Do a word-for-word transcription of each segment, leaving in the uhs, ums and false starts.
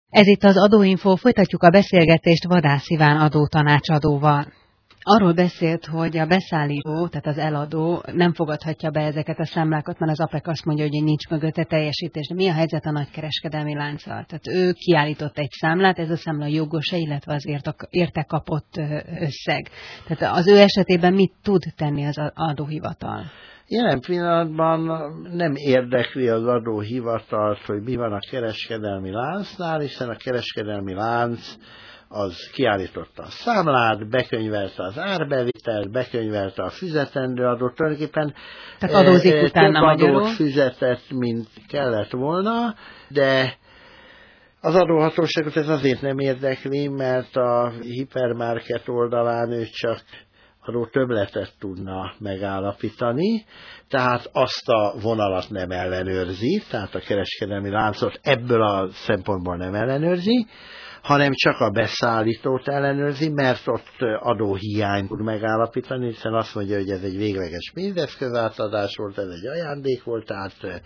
Ez itt az Adóinfo, folytatjuk a beszélgetést Vadász Iván adótanácsadóval. Arról beszélt, hogy a beszállító, tehát az eladó nem fogadhatja be ezeket a számlákat, mert az á pé e ká azt mondja, hogy nincs mögötte teljesítés. De mi a helyzet a nagykereskedelmi lánccal? Tehát ő kiállított egy számlát, ez a számla jogos-e, illetve az érte kapott összeg. Tehát az ő esetében mit tud tenni az adóhivatal? Jelen pillanatban nem érdekli az adóhivatalt, hogy mi van a kereskedelmi láncnál, hiszen a kereskedelmi lánc az kiállította a számlát, bekönyvelte az árbevitelt, bekönyvelte a fizetendő adót, tulajdonképpen tehát adózik e, utána több adót fizetett, mint kellett volna, de az adóhatóságot ez azért nem érdekli, mert a hipermarket oldalán ő csak adó többletet tudna megállapítani, tehát azt a vonalat nem ellenőrzi, tehát a kereskedelmi láncot ebből a szempontból nem ellenőrzi, hanem csak a beszállítót ellenőrzi, mert ott adóhiányt tud megállapítani, hiszen azt mondja, hogy ez egy végleges pénzeszközátadás volt, ez egy ajándék volt, tehát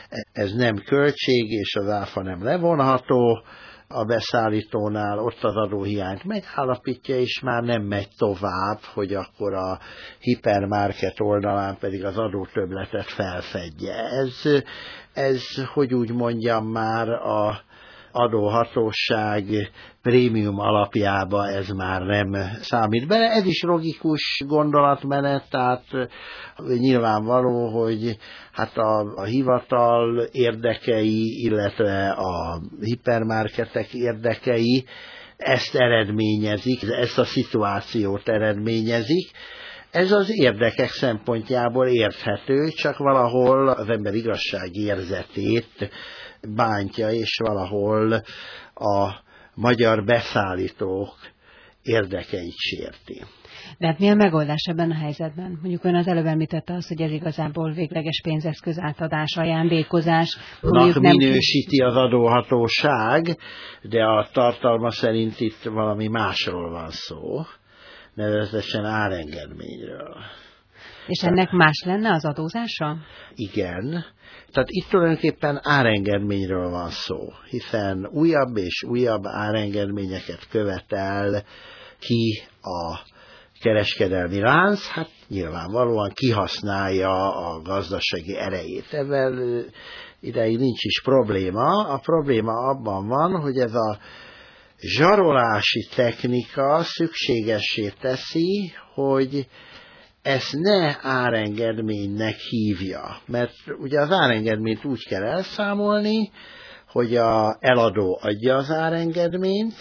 ez nem költség, és az áfa nem levonható. A beszállítónál ott az adóhiányt megállapítja, és már nem megy tovább, hogy akkor a hipermarket oldalán pedig az adótöbbletet felfedje. Ez, ez, hogy úgy mondjam, már a adóhatóság prémium alapjába ez már nem számít bele. Ez is logikus gondolatmenet, tehát nyilvánvaló, hogy hát a, a hivatal érdekei, illetve a hipermarketek érdekei ezt eredményezik, ezt a szituációt eredményezik. Ez az érdekek szempontjából érthető, csak valahol az ember igazságérzetét bántja, és valahol a magyar beszállítók érdekeit sérti. De hát mi a megoldás ebben a helyzetben? Mondjuk ön az előbb említette azt, hogy ez igazából végleges pénzeszköz átadás, ajándékozás. Na, minősíti az adóhatóság, de a tartalma szerint itt valami másról van szó, nevezetesen árengedményről. És ennek más lenne az adózása? Igen. Tehát itt tulajdonképpen árengedményről van szó, hiszen újabb és újabb árengedményeket követel ki a kereskedelmi lánc, hát nyilvánvalóan kihasználja a gazdasági erejét. Ezzel ideig nincs is probléma. A probléma abban van, hogy ez a zsarolási technika szükségessé teszi, hogy ezt ne árengedménynek hívja, mert ugye az árengedményt úgy kell elszámolni, hogy az eladó adja az árengedményt,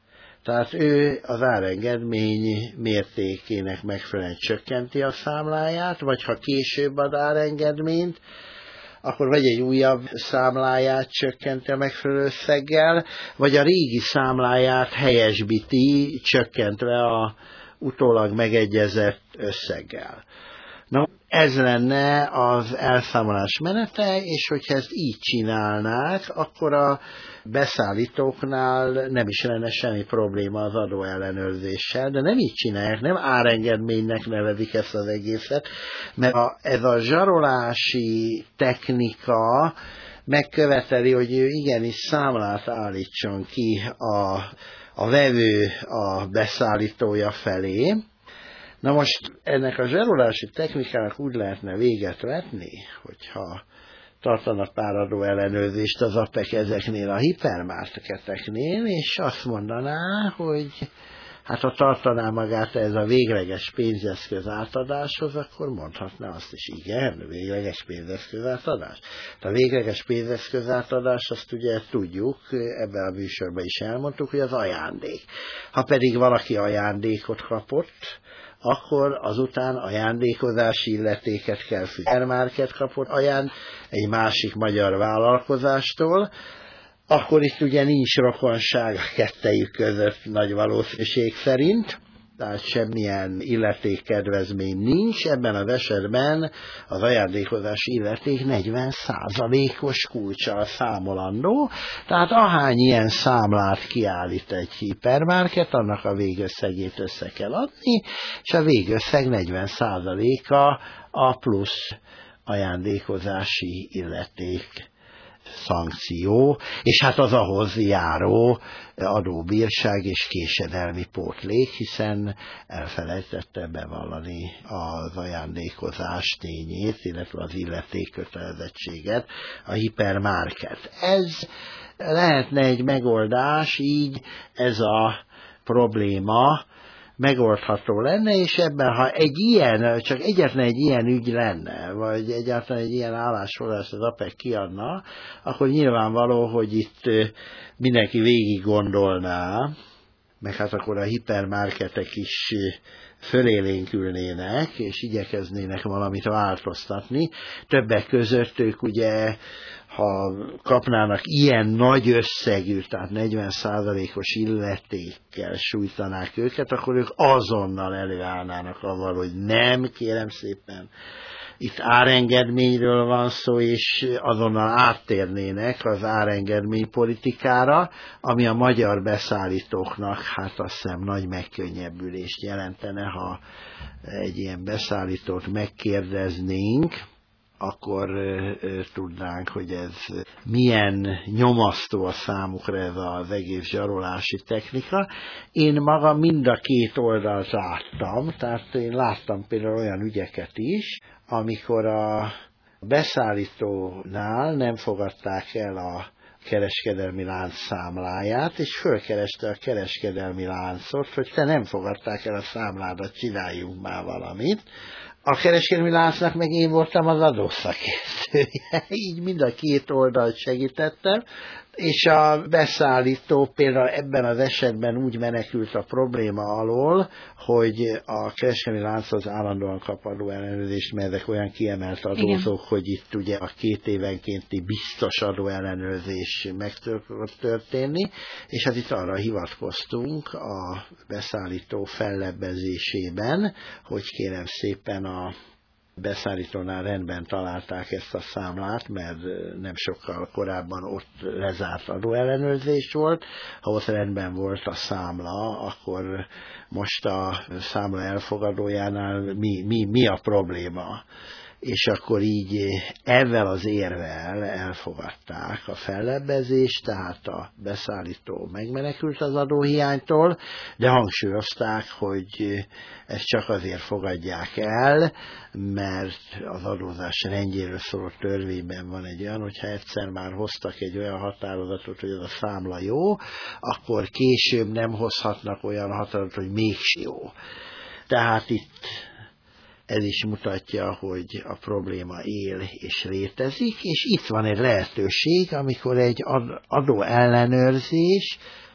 tehát ő az árengedmény mértékének megfelelően csökkenti a számláját, vagy ha később ad árengedményt, akkor vagy egy újabb számláját csökkenti a megfelelő összeggel, vagy a régi számláját helyesbíti, csökkentve a utólag megegyezett összeggel. Na, ez lenne az elszámolás menete, és hogyha ezt így csinálnák, akkor a beszállítóknál nem is lenne semmi probléma az adóellenőrzéssel, de nem így csinálják, nem árengedménynek nevezik ezt az egészet, mert a, ez a zsarolási technika megköveteli, hogy ő igenis számlát állítson ki a, a vevő a beszállítója felé. Na most ennek a zsarolási technikának úgy lehetne véget vetni, hogyha tartana pár adó ellenőrzést az á pé e ká ezeknél a hipermarketeknél, és azt mondaná, hogy hát ha tartaná magát ez a végleges pénzeszköz átadáshoz, akkor mondhatná azt is, igen, végleges pénzeszköz átadás. A végleges pénzeszköz átadás, azt ugye tudjuk, ebben a műsorban is elmondtuk, hogy az ajándék. Ha pedig valaki ajándékot kapott, akkor azután ajándékozási illetéket kell fizetni. Hipermarket kapott ajándékot egy másik magyar vállalkozástól, akkor itt ugye nincs rokonság a kettejük között nagy valószínűség szerint, tehát semmilyen illetékkedvezmény nincs. Ebben az esetben az ajándékozási illeték negyven százalékos kulccsal számolandó, tehát ahány ilyen számlát kiállít egy hipermarket, annak a végösszegét össze kell adni, és a végösszeg negyven százaléka a plusz ajándékozási illeték szankció, és hát az ahhoz járó adóbírság és késedelmi pótlék, hiszen elfelejtette bevallani az ajándékozás tényét, illetve az illetékkötelezettséget, a hipermarket. Ez lehetne egy megoldás, így ez a probléma megoldható lenne, és ebben, ha egy ilyen, csak egyetlen egy ilyen ügy lenne, vagy egyáltalán egy ilyen állásfoglalást az APEC kiadna, akkor nyilvánvaló, hogy itt mindenki végig gondolná, meg hát akkor a hipermarketek is fölélénkülnének, és igyekeznének valamit változtatni. Többek között ők ugye, ha kapnának ilyen nagy összegű, tehát negyven százalékos illetékkel sújtanák őket, akkor ők azonnal előállnának avval, hogy nem, kérem szépen, itt árengedményről van szó, és azonnal áttérnének az árengedmény politikára, ami a magyar beszállítóknak, hát azt hiszem, nagy megkönnyebbülést jelentene, ha egy ilyen beszállítót megkérdeznénk, akkor tudnánk, hogy ez milyen nyomasztó a számukra ez az egész zsarolási technika. Én magam mind a két oldalt láttam, tehát én láttam például olyan ügyeket is, amikor a beszállítónál nem fogadták el a kereskedelmi lánc számláját, és fölkereste a kereskedelmi láncot, hogy te nem fogadták el a számládat, csináljunk már valamit. A kereskedelmi láncnak meg én voltam az adószakértője, így mind a két oldalt segítettem, és a beszállító például ebben az esetben úgy menekült a probléma alól, hogy a kereskedelmi lánchoz állandóan kap adóellenőrzést, mert ezek olyan kiemelt adózók, igen, hogy itt ugye a két évenkénti biztos adóellenőrzés meg tudott történni, és hát itt arra hivatkoztunk a beszállító fellebbezésében, hogy kérem szépen a beszállítónál rendben találták ezt a számlát, mert nem sokkal korábban ott lezárt adóellenőrzés volt. Ha ott rendben volt a számla, akkor most a számla elfogadójánál mi, mi, mi a probléma? És akkor így ezzel az érvel elfogadták a fellebbezést, tehát a beszállító megmenekült az adóhiánytól, de hangsúlyozták, hogy ezt csak azért fogadják el, mert az adózás rendjéről szóló törvényben van egy olyan, hogyha egyszer már hoztak egy olyan határozatot, hogy az a számla jó, akkor később nem hozhatnak olyan határozatot, hogy mégse jó. Tehát itt ez is mutatja, hogy a probléma él és létezik, és itt van egy lehetőség, amikor egy adóellenőrzés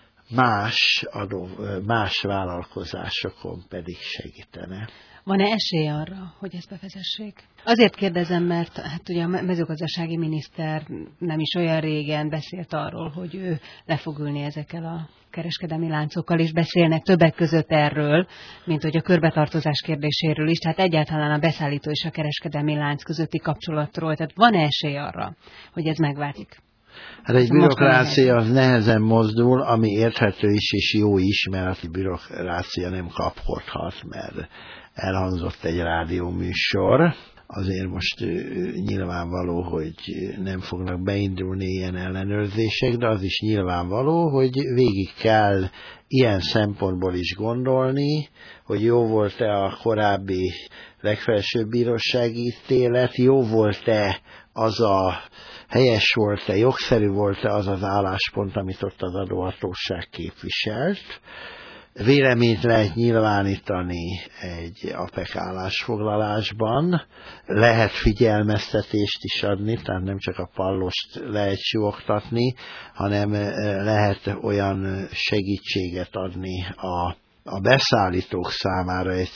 más, adó, más vállalkozásokon pedig segítene. Van-e esély arra, hogy ezt bevezessék? Azért kérdezem, mert hát ugye a mezőgazdasági miniszter nem is olyan régen beszélt arról, hogy ő le fog ülni ezekkel a kereskedelmi láncokkal, és beszélnek többek között erről, mint hogy a körbetartozás kérdéséről is, tehát egyáltalán a beszállító és a kereskedelmi lánc közötti kapcsolatról. Tehát van-e esély arra, hogy ez megváltozik? Hát egy bürokrácia az nehezen mozdul, ami érthető is és jó is, mert a bürokrácia nem kapkodhat, mert elhangzott egy rádióműsor. Azért most nyilvánvaló, hogy nem fognak beindulni ilyen ellenőrzések, de az is nyilvánvaló, hogy végig kell ilyen szempontból is gondolni, hogy jó volt-e a korábbi legfelsőbb bírósági ítélet, jó volt-e az a helyes volt-e, jogszerű volt-e az az álláspont, amit ott az adóhatóság képviselt. Véleményt lehet nyilvánítani egy APEC állásfoglalásban, lehet figyelmeztetést is adni, tehát nem csak a pallost lehet sioktatni, hanem lehet olyan segítséget adni a, a beszállítók számára egy,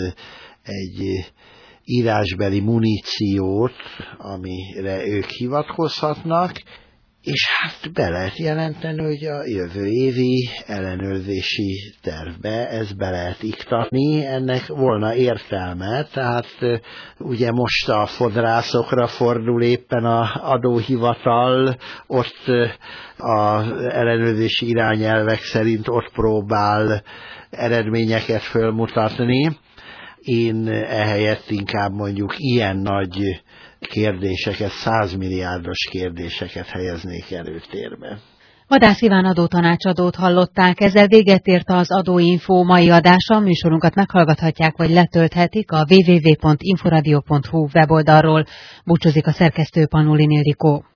egy írásbeli muníciót, amire ők hivatkozhatnak, és hát be lehet jelenteni, hogy a jövő évi ellenőrzési tervbe ez be lehet iktatni, ennek volna értelme, tehát ugye most a fodrászokra fordul éppen az adóhivatal, ott az ellenőrzési irányelvek szerint ott próbál eredményeket fölmutatni. Én ehelyett inkább mondjuk ilyen nagy kérdéseket, százmilliárdos kérdéseket helyeznék előtérbe. Vadász Iván adótanácsadót hallották, ezzel véget ért az Adóinfo mai adása, műsorunkat meghallgathatják vagy letölthetik a double-u double-u double-u pont inforadio pont hu weboldalról. Búcsúzik a szerkesztő, Panulin Ildikó.